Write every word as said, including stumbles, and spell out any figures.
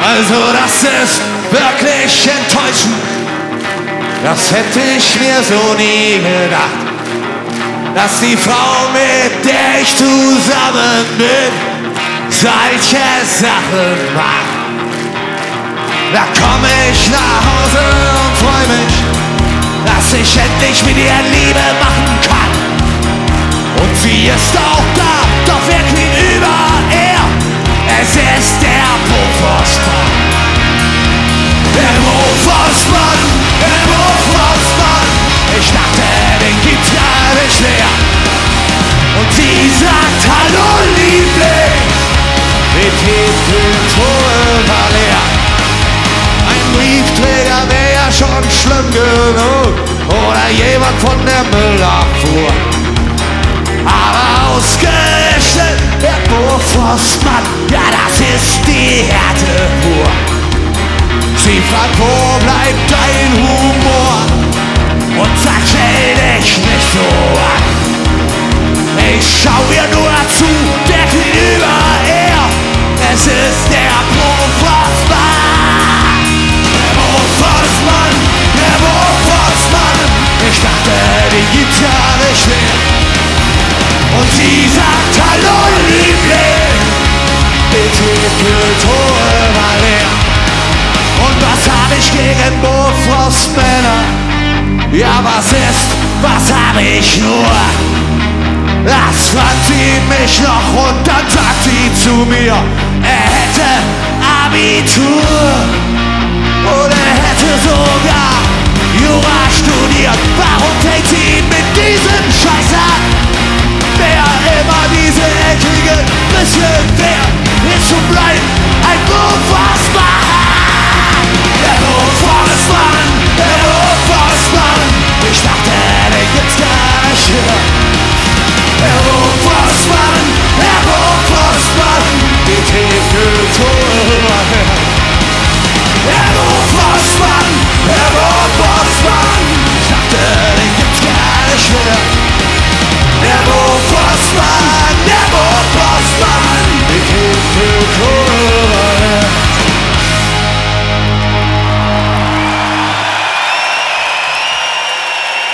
Also das ist wirklich enttäuschend. Das hätte ich mir so nie gedacht, dass die Frau, mit der ich zusammen bin, solche Sachen macht. Da komme ich nach Hause und freu mich, dass ich endlich mit ihr Liebe machen kann. Und sie ist auch da, doch wer gegenüber er? Es ist der Bo-Forstmann. Der Bo-Forstmann, der Bo-Forstmann. Ich dachte, den gibt's gar nicht mehr. Und sie sagt, hallo Liebling, mit Tiefkühltruhe war leer. Ein Briefträger wäre ja schon schlimm genug, oder jemand von der Müllabfuhr. Aber ausgerechnet der Bo-Forstmann, ja das ist die Härte pur. Sie fragt, wo bleibt dein Humor? Und sagt, stell dich nicht so an. Ich schau ihr nur zu, der gegenüber er. Es ist der Bo-Forstmann. Der Bo-Forstmann, der Bo-Forstmann. Ich dachte, den gibt's gar nicht mehr. Und sie sagt, hallo Liebling, die Tiefkühltruhe war leer. Und was hab ich gegen Bo-Forstmänner? Ja, was ist, was hab ich nur? Das fragt sie mich noch und dann sagt sie zu mir, er hätte Abitur und er hätte sogar Jura studiert. Warum fängt sie mit diesem